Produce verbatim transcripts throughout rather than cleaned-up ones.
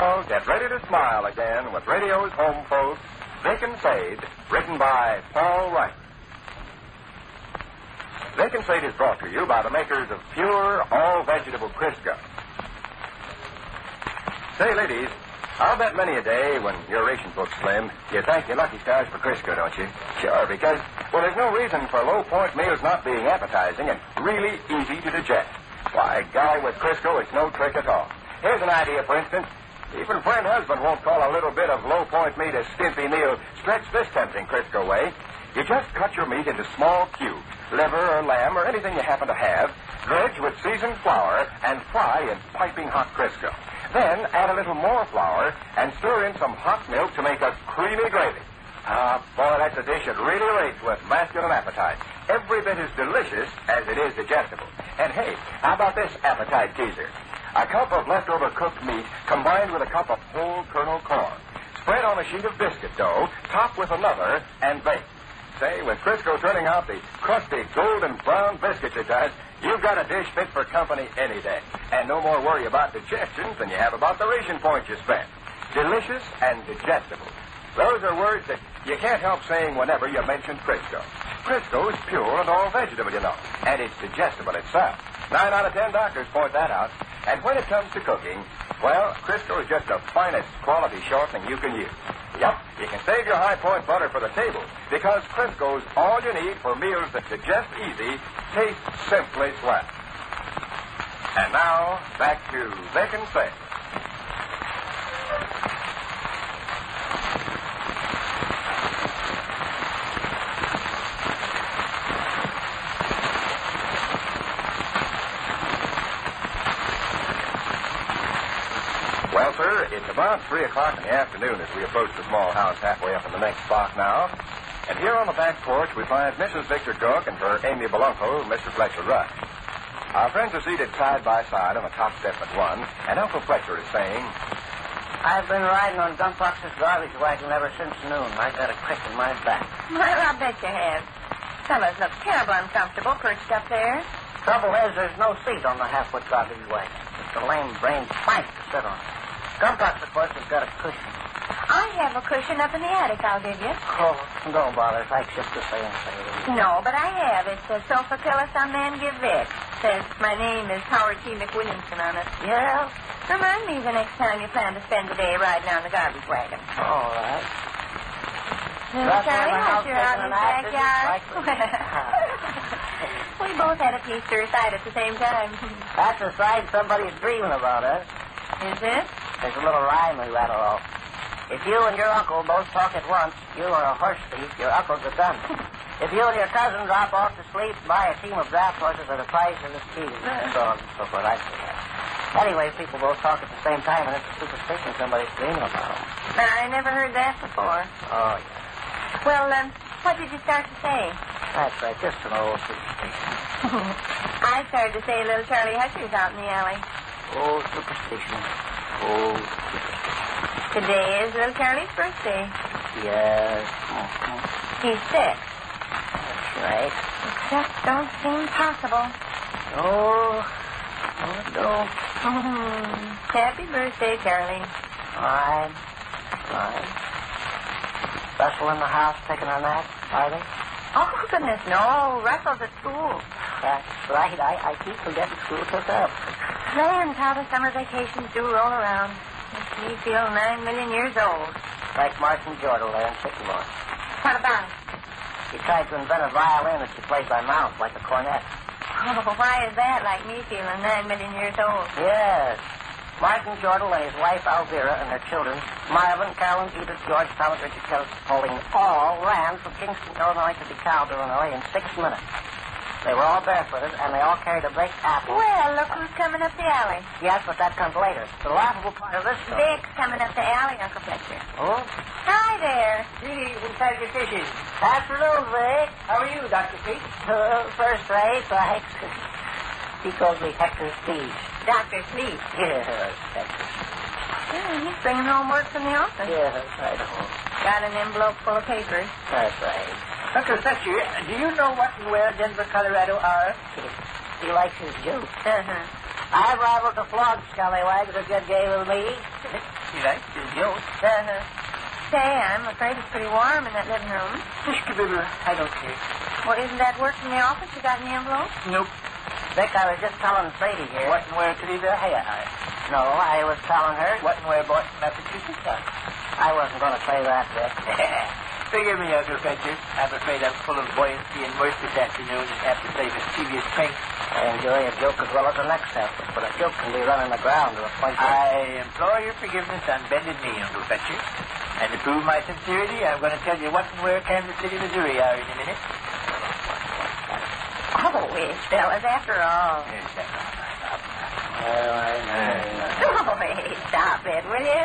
Get ready to smile again with radio's home folk, Vic and Sade, written by Paul Wright. Vic and Sade is brought to you by the makers of pure, all-vegetable Crisco. Say, ladies, I'll bet many a day when your ration book's slim, you thank your lucky stars for Crisco, don't you? Sure, because, well, there's no reason for low-point meals not being appetizing and really easy to digest. Why, golly, with Crisco, it's no trick at all. Here's an idea, for instance. Even friend husband won't call a little bit of low-point meat a skimpy meal. Stretch this tempting Crisco way. You just cut your meat into small cubes, liver or lamb or anything you happen to have, dredge with seasoned flour, and fry in piping hot Crisco. Then add a little more flour and stir in some hot milk to make a creamy gravy. Ah, boy, that's a dish that really rates with masculine appetite. Every bit as delicious as it is digestible. And hey, how about this appetite teaser? A cup of leftover cooked meat combined with a cup of whole kernel corn. Spread on a sheet of biscuit dough, top with another, and bake. Say, with Crisco turning out the crusty golden brown biscuits it does, you've got a dish fit for company any day. And no more worry about digestion than you have about the ration points you spent. Delicious and digestible. Those are words that you can't help saying whenever you mention Crisco. Crisco is pure and all vegetable, you know, and it's digestible itself. Nine out of ten doctors point that out. And when it comes to cooking, well, Crisco is just the finest quality shortening you can use. Yep, you can save your high point butter for the table because Crisco's all you need for meals that digest easy, taste simply swell. And now, back to Vic and Sade. Well, sir, it's about three o'clock in the afternoon as we approach the small house halfway up in the next block now. And here on the back porch we find Missus Victor Cook and her amiable uncle, Mister Fletcher Rush. Our friends are seated side by side on the top step at one, and Uncle Fletcher is saying, I've been riding on Gunbox's garbage wagon ever since noon. I got a crick in my back. Well, I'll bet you have. Fellas look terrible uncomfortable perched up there. Trouble is, there's no seat on the half-foot garbage wagon. It's a lame-brained plank to sit on. Gunbox, of course, has got a cushion. I have a cushion up in the attic, I'll give you. Oh, don't bother. It's like Sister saying so. No, but I have. It's a sofa pillow some man give Vic. Says my name is Howard T. McWilliamson on it. Yeah? Remind me the next time you plan to spend the day riding on the garbage wagon. All right. Well, Charlie, how's your out in the backyard? We both had a piece to recite at the same time. That's a sight somebody's dreaming about, huh? Is it? There's a little rhyme we rattle off. If you and your uncle both talk at once, you are a horse thief, your uncle's a gun. If you and your cousin drop off to sleep, buy a team of draft horses at the price of the steed. So on and so forth, I say that. Anyway, people both talk at the same time, and it's a superstition somebody's dreaming about. I never heard that before. Oh, yeah. Well, um, what did you start to say? That's right, just an old superstition. I started to say little Charlie Hutcher's out in the alley. Oh, superstition. Oh, superstition. Today is little Charlie's birthday. Yes. Mm-hmm. He's six. That's right. It just don't seem possible. Oh, no, it don't. Happy birthday, Charlie. Fine. Fine. Russell in the house taking a nap, are they? Oh, goodness, no. Russell's at school. That's right. I, I keep forgetting school took up. Land how the summer vacations do roll around. Makes me feel nine million years old. Like Martin Jordal there in Sycamore. What about it? He tried to invent a violin that she plays by mouth, like a cornet. Oh, why is that like me feeling nine million years old? Yes. Martin Jordal and his wife Alvira and their children, Marvin, Carolyn, Edith, George, Thomas, Richard, Kelly, Pauline, all ran from Kingston, Illinois to DeKalb, Illinois in six minutes. They were all barefooted, and they all carried a baked apple. Well, look who's coming up the alley. Yes, but that comes later. The laughable part of this story. Vic's coming up the alley, Uncle Fletcher. Oh? Hi there. Greetings and tiger fishes. Afternoon, Vic. How are you, Doctor Pete? Uh, first rate, thanks. He calls me Hector Speed. Doctor Sleep. Yes, Hector. Yeah, he's bringing home work from the office. Yes, I know. Got an envelope full of papers. That's right. Uncle Fletcher, do you know what and where Denver, Colorado are? He likes his jokes. Uh-huh. I've rivaled the flog scallywags that get gay with me. coffee, right? This is yours. Uh-huh. Say, I'm afraid it's pretty warm in that living room. Just a little. I don't care. Well, isn't that work from the office? You got an envelope? Nope. Vic, I was just telling Sadie here. What and where could he the hair? No, I was telling her. What and where Boston, Massachusetts? I wasn't going to say that, Vic. Forgive me, Uncle Fletcher. I'm afraid I'm full of buoyancy and mirth this afternoon and have to play mischievous pranks. I enjoy a joke as well as the next effort, but a joke can be running aground to a point where... I implore your forgiveness on bended knee, Uncle Fletcher. And to prove my sincerity, I'm going to tell you what and where Kansas City, Missouri are in a minute. Oh, wait, fellas, after all. Yes, that's all right. Well, I know. Oh, wait, stop it, will you?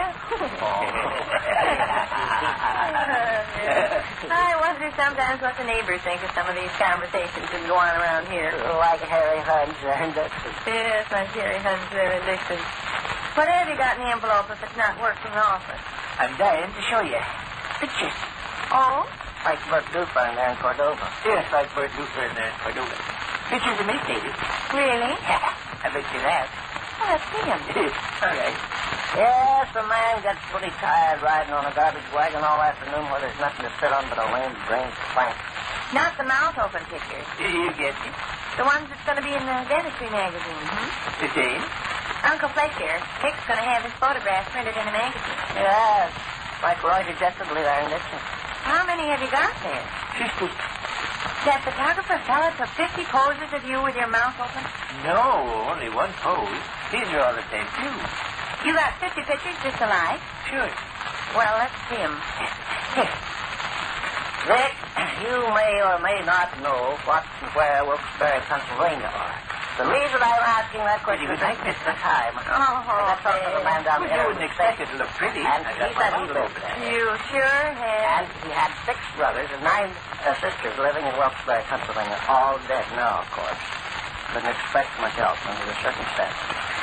I wonder sometimes what the neighbors think of some of these conversations that go on around here. Like Harry Hudge there in Dixon. Yes, like Jerry Huns there in Dixon. What have you got in the envelope if it's not work from the office? I'm dying to show you. Pictures. Oh? Like Bert Duper there in Cordova. Yes, like Bert Luther in there in Cordova. Pictures of me, Katie. Really? I bet you that. Oh, let's see him. All right. Yes, the man gets pretty tired riding on a garbage wagon all afternoon where there's nothing to sit on but a lame brain plank. Not the mouth open pictures. You get me. The ones that's going to be in the dentistry magazine, hmm? The same? Uncle Fletcher, Dick's going to have his photograph printed in a magazine. Yes, like Roy suggested there in Dixon. How many have you got there? Fifty. That photographer fella took fifty poses of you with your mouth open? No, only one pose. These are all the same, too. You got fifty pictures just alike? Sure. Well, let's see 'em. Vic, you may or may not know what and where Wilkes-Barre, Pennsylvania are. The reason I'm asking that question is like it's the time. Oh, I talked to the man down Well, there. you wouldn't expect it to look pretty. And I he got my said he mouth lived open. there. You sure have. And he had six brothers and nine uh, sisters living in Wilkes-Barre, Pennsylvania, all dead now, of course. Couldn't expect much else under the circumstances.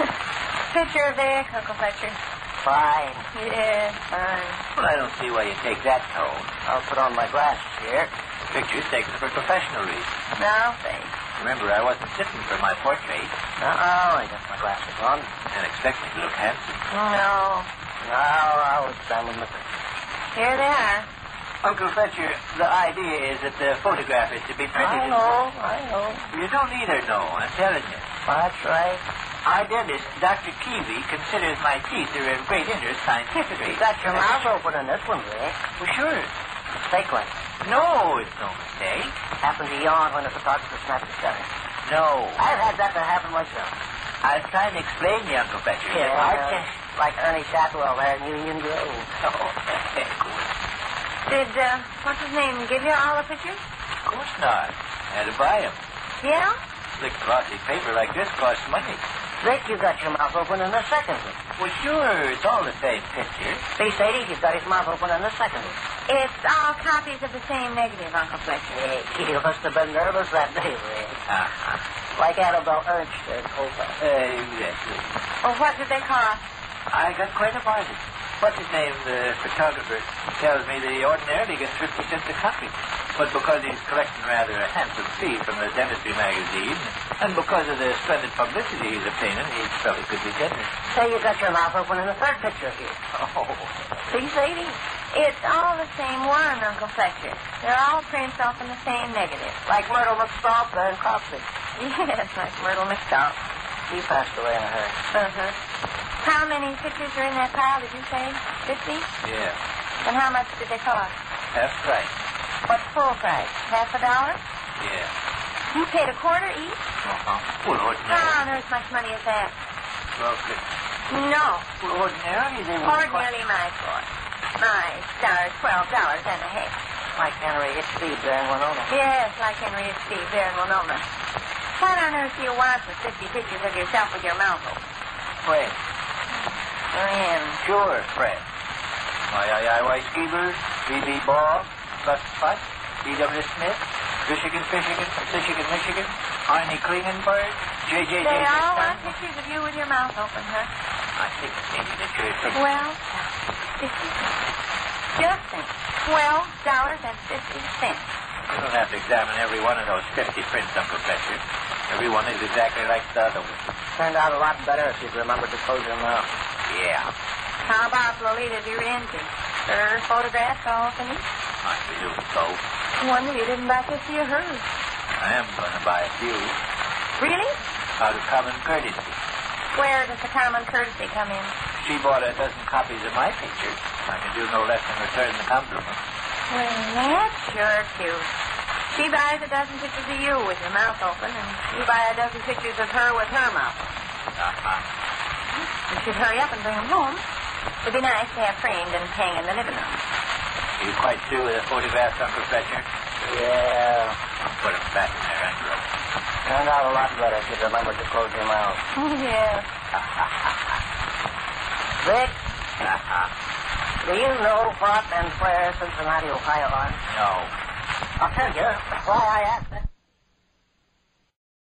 Picture of Vic, Uncle Fletcher. Fine. Yes, fine. Well, I don't see why you take that tone. I'll put on my glasses here. Picture's taken for professional reasons. Now, thanks. Remember, I wasn't sitting for my portrait Uh-oh, I got my glasses on. and expected to look handsome. No. Now I'll examine the picture. Here they are. Uncle Fletcher, the idea is that the photograph is to be printed I know, I know. in... You don't either know, I'm telling you. That's right. Our dentist, Doctor Keevy, considers my teeth are of great interest scientifically. You got your mouth open in this one, Vic. Well, sure. Fake one. No, it's no mistake. Happened to yawn when the photographer snapped the shutter. No. I've had that to happen myself. I was trying to explain to you, Uncle Fletcher. Yeah, that I our just like Ernie Shotwell there in Union Grove. Oh, of course. Did, uh, what's his name, give you all the pictures? Of course not. Had to buy them. Yeah? Slick glossy paper like this costs money. Vic, you got your mouth open in the second one. Well, sure, it's all the same picture. See, Sadie, he's got his mouth open in the second one. It's all copies of the same negative, Uncle Fletcher. Yeah, he must have been nervous that day, Vic. Uh-huh. Like Annabelle Ernst there in Colfax. Uh, exactly. Well, what did they cost? I got quite a bargain. What's his name, the photographer, tells me that he ordinarily gets fifty cents a copy. But because he's collecting rather a handsome fee from the dentistry magazine, and because of the splendid publicity he's obtaining, he felt it could be generous. Say, you got your mouth open in the third picture here. Oh. See, Sadie? It's all the same one, Uncle Fletcher. They're all prints off in the same negative. Like Myrtle McStalk there in Cropsey. Yes, like Myrtle McStalk. He passed away in a hurry. Uh-huh. How many pictures are in that pile, did you say? Fifty? Yeah. And how much did they cost? Half price. What's full price? Half a dollar? Yeah. You paid a quarter each? Uh-huh. Well, How ordinarily. on earth much money is that? Well, good. No. Well, ordinarily they would Ordinarily my fault. My stars, twelve dollars and a half. Like Henry H. Steve there in Winona. Yes, like Henry H. Steve there in Winona. What on earth do you want with fifty pictures of yourself with your mouth open? Fred. When? Sure, Fred. Y I I Y Skeever, B B Ball, Gus Fuss, D W Smith, Michigan, Michigan, Michigan, Michigan, Arnie Klingenberg, J J J. They all want pictures of you with your mouth open, huh? I think maybe that you're thinking. Well, fifty cents. Just think. Twelve dollars and fifty cents. You don't have to examine every one of those fifty prints, Uncle Fletcher. Every one is exactly like the other one. Turned out a lot better if you'd remembered to close your mouth. Yeah. How about Lolita Durante? Her photographs all finished? I presume so. Wonder you didn't buy fifty of hers. I am going to buy a few Really? out of common courtesy. Where does the common courtesy come in? She bought a dozen copies of my pictures. I can do no less than return the compliment. Well, that's sure cute. She buys a dozen pictures of you with your mouth open, and you buy a dozen pictures of her with her mouth open. Uh-huh. You should hurry up and bring them home. It'd be nice to have framed and hang in the living room. Are you quite through with the photographs, Uncle Fletcher? Yeah. I'll put them back in their envelope. Turned out a lot better if you'd remembered to close your mouth. Yeah. Vic, Uh-huh. do you know what and where Cincinnati, Ohio are? No. I'll tell you why I asked that.